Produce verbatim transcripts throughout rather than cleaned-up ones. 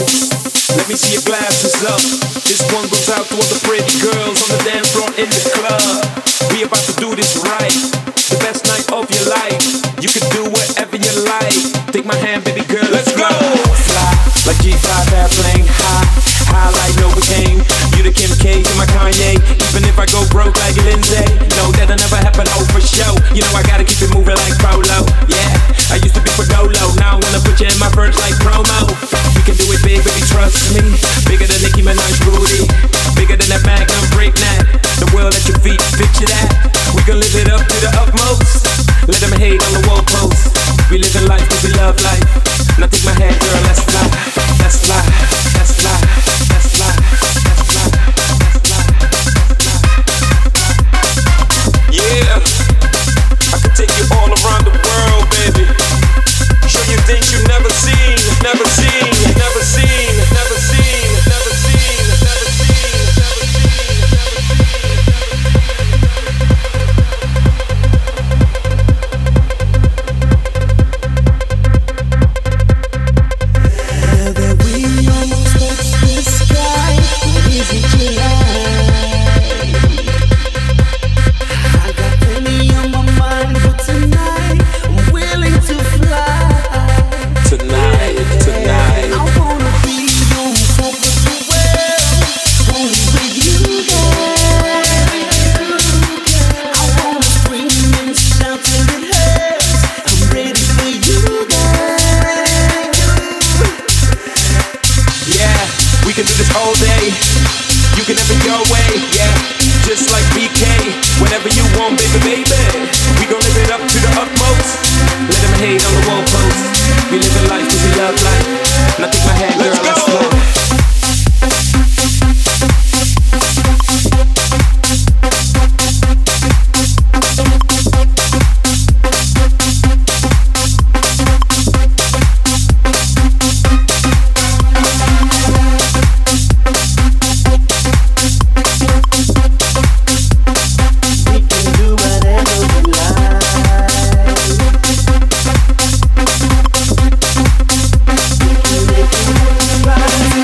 Let me see your glasses up. This one goes out to all the pretty girls on the dance floor in the club. We about to do this right. The best night of your life. You can do whatever you like. Take my hand, baby girl, let's go. Fly like G five airplane. High, high like Novocaine. You the Kim K to my Kanye. Even if I go broke like Lindsay. No, that'll never happen, oh for show. You know I gotta keep it moving like Polo. Yeah, I used to be for Dolo. Now I wanna put you in my verse like promo. We can do it big, baby, trust me. Bigger than Nicki Minaj, Rudy. Bigger than that Magnum, breakneck. The world at your feet, picture that. We can live it up to the utmost. Let them hate on the wall post. We living life cause we love life. Now take my hand, girl, let's fly. Let's fly, let's fly, let's fly, let's fly, let's fly, yeah, I could take you all around the world, baby. Show you things you never seen, never seen, never seen, never seen, never seen, never seen, never Now that we almost touched the sky, what is it you like? I got plenty on my mind for tonight. I'm willing to fly. tonight, tonight. I wanna be on top of the world, only with you, girl. I wanna scream and shout till it hurts. I'm ready for you, girl. Yeah, we can do this all day. You can have it your way, yeah. Just like B K, whenever you want, baby, baby. We gon' live it up to the utmost. Let them hate on the wall post. We living life cause we love life. Now take my hand, girl, let's go. We can do whatever we like. We can make it rise.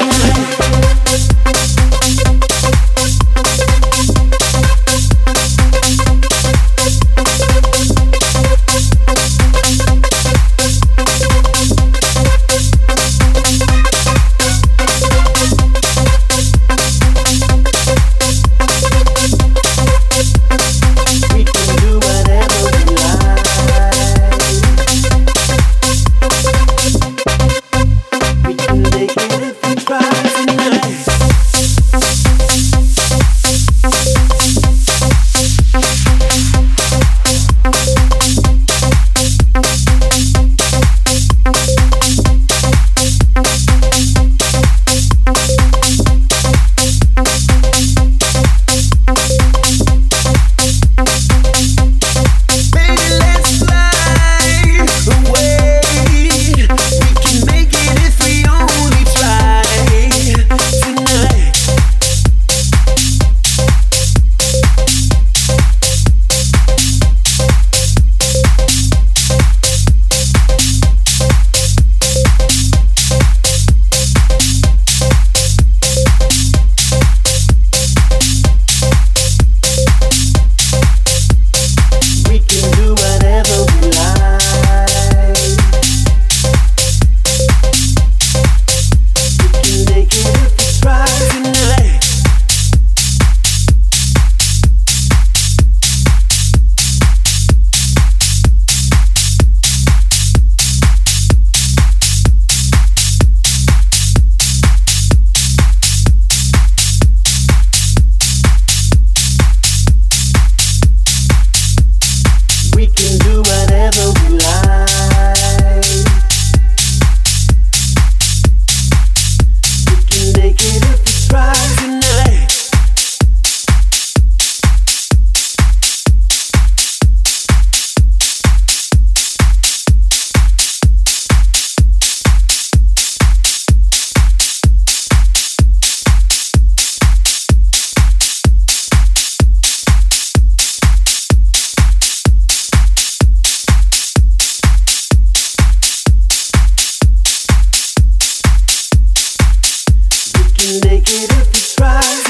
can make it if you try.